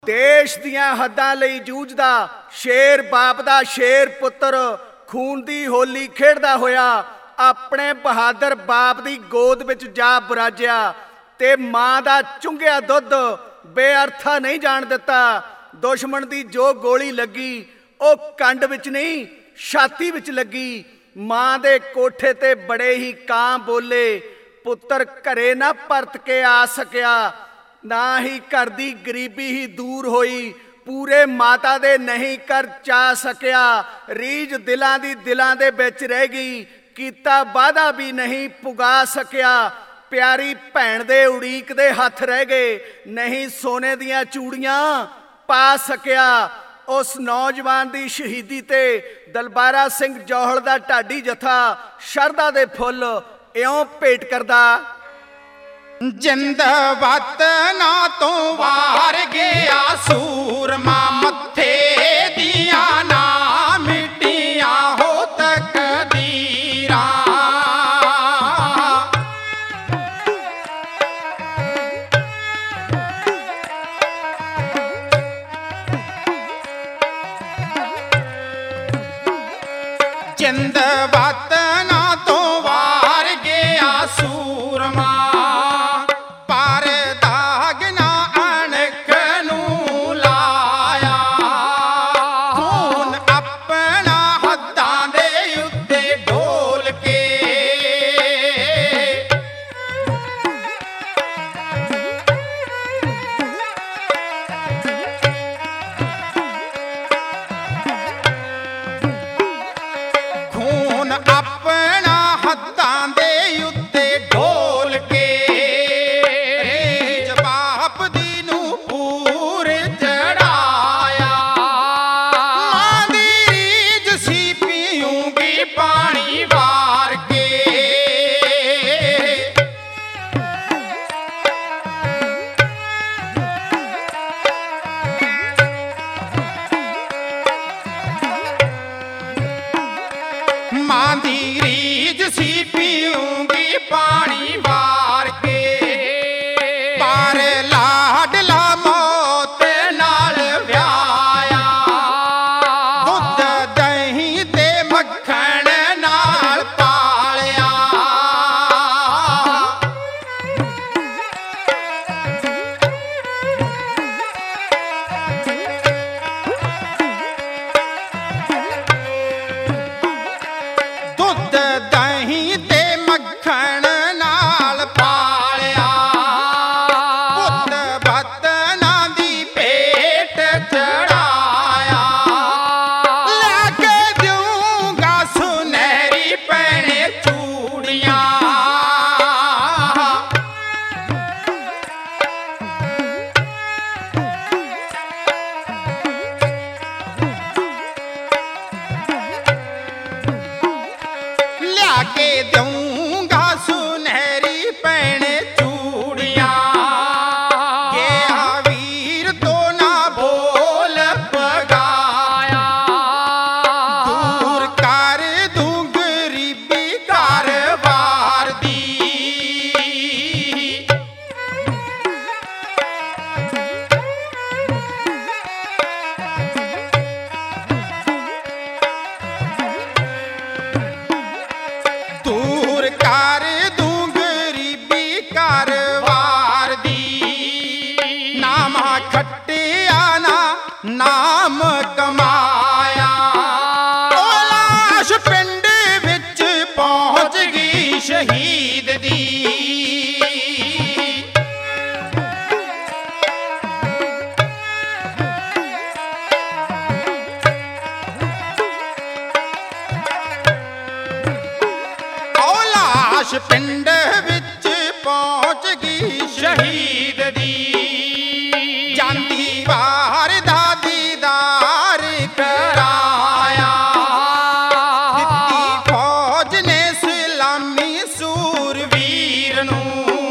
ਦੇਸ਼ ਦੀਆਂ ਹੱਦਾਂ ਲਈ ਜੂਝਦਾ ਸ਼ੇਰ ਬਾਪ ਦਾ ਸ਼ੇਰ ਪੁੱਤਰ ਖੂਨ ਦੀ ਹੋਲੀ ਖੇਡਦਾ ਹੋਇਆ ਆਪਣੇ ਬਹਾਦਰ ਬਾਪ ਦੀ ਗੋਦ ਵਿੱਚ ਜਾ ਬਰਾਜਿਆ ਤੇ ਮਾਂ ਦਾ ਚੁੰਗਿਆ ਦੁੱਧ ਬੇਅਰਥਾ ਨਹੀਂ ਜਾਣ ਦਿੱਤਾ। ਦੁਸ਼ਮਣ ਦੀ ਜੋ ਗੋਲੀ ਲੱਗੀ ਉਹ ਕੰਡ ਵਿੱਚ ਨਹੀਂ ਛਾਤੀ ਵਿੱਚ ਲੱਗੀ। ਮਾਂ ਦੇ ਕੋਠੇ ਤੇ ਬੜੇ ਹੀ ਕਾਂ ਬੋਲੇ, ਪੁੱਤਰ ਘਰੇ ਨਾ ਪਰਤ ਕੇ ਆ ਸਕਿਆ। ਨਾ ਹੀ ਘਰ ਦੀ ਗਰੀਬੀ ਹੀ ਦੂਰ ਹੋਈ, ਪੂਰੇ ਮਾਤਾ ਦੇ ਨਹੀਂ ਕਰ ਚਾ ਸਕਿਆ। ਰੀਝ ਦਿਲਾਂ ਦੀ ਦਿਲਾਂ ਦੇ ਵਿੱਚ ਰਹਿ ਗਈ, ਕੀਤਾ ਵਾਅਦਾ ਵੀ ਨਹੀਂ ਪੁਗਾ ਸਕਿਆ। ਪਿਆਰੀ ਭੈਣ ਦੇ ਉਡੀਕ ਦੇ ਹੱਥ ਰਹਿ ਗਏ, ਨਹੀਂ ਸੋਨੇ ਦੀਆਂ ਚੂੜੀਆਂ ਪਾ ਸਕਿਆ। ਉਸ ਨੌਜਵਾਨ ਦੀ ਸ਼ਹੀਦੀ ਤੇ ਦਲਬਾਰਾ ਸਿੰਘ ਜੌਹਲ ਦਾ ਢਾਡੀ ਜਥਾ ਸ਼ਰਧਾ ਦੇ ਫੁੱਲ ਇਉਂ ਭੇਟ ਕਰਦਾ। ਜਿੰਦ ਵਤਨਾਂ ਤੋਂ ਵਾਰ ਗਿਆ ਸੂਰਮਾ, ਮੱਥੇ ਦੀਆਂ ਨਾ ਮਿਟੀਆਂ ਹੋ ਤਕਦੀਰਾਂ। ਜਿੰਦ ਵਤਨਾਂ ਤੋਂ ਵਾਰ ਗਿਆ ਸੂਰਮਾ, ਆਪਣਾ ਹੱਥਾਂ ਦੇ ਉੱਤੇ ਢੋਲ ਕੇ ਰੀਝ ਬਾਪ ਦੀ ਨੂੰ ਪੂਰ ਚੜਾਇਆ। ਮਾਂ ਦੀ ਰੀਝ ਸੀ ਪੀਊਂਗੀ ਪਾਣੀ ਵਾਰ ਕੇ। ਮਾਂ ਦੀ ਰੀਝ ਸੀ ਪੀਊਂਗੀ ਪਾਣੀ ਵਾਰ ਕੇ। ਪਰ ਲਾਡਲਾ ਮੌਤ ਨਾਲ ਵਿਆਹਿਆ, ਦੁੱਧ ਦਹੀਂ ਤੇ ਮੱਖਣ ਨਾਲ ਪਾਲਿਆ। ਦੁੱਧ ਦਹੀਂ ਤੇ ਮੱਖਣ ਨਾਲ ਪਾਲਿਆ, ਪੁੱਤ ਵਤਨਾਂ ਦੀ ਭੇਟ ਚੜਾਇਆ। ਲੈ ਕੇ ਦਿਊਂਗਾ ਸੁਨਹਿਰੀ ਭੈਣੇ ਚੂੜੀਆਂ। ਲਿਆ ਕੇ ਦਊਂਗਾ ਸੁਨਹਿਰੀ ਭੈਣੇ ਚੂੜੀਆਂ। ਗਿਆ ਵੀਰ ਤੋਂ ਨਾ ਬੋਲ ਪਗਾਇਆ, ਦੂਰ ਕਰ ਦੂੰ ਗਰੀਬੀ ਘਰ-ਬਾਰ ਦੀ। ਦੂਰ ਕਰ ਦੂੰ ਗਰੀਬੀ ਘਰ-ਬਾਰ ਦੀ। ਨਾਮ ਖੱਟਿਆ ਨਾ ਨਾਮ ਕਮਾਇਆ, ਉਹ ਲਾਸ਼ ਪਿੰਡ ਵਿੱਚ ਪਹੁੰਚ ਗਈ ਸ਼ਹੀਦ ਦੀ। ਲਾਸ਼ ਪਿੰਡ ਵਿੱਚ ਪਹੁੰਚ ਗਈ ਸ਼ਹੀਦ ਦੀ। ਜਾਂਦੀ ਵਾਰ ਦਾ ਦੀਦਾਰ ਕਰਾਇਆ, ਦਿੱਤੀ ਫੌਜ ਨੇ ਸਲਾਮੀ ਸੂਰਵੀਰ ਨੂੰ।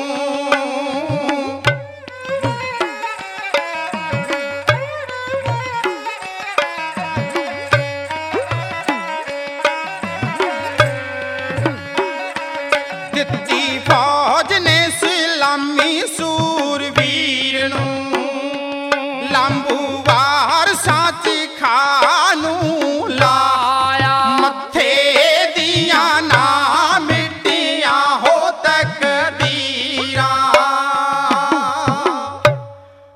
ਦਿੱਤੀ ਫੌਜ ਨੇ ਸਲਾਮੀ ਸੂਰਵੀਰ ਨੂੰ। ਲੰਬ ਨੂੰ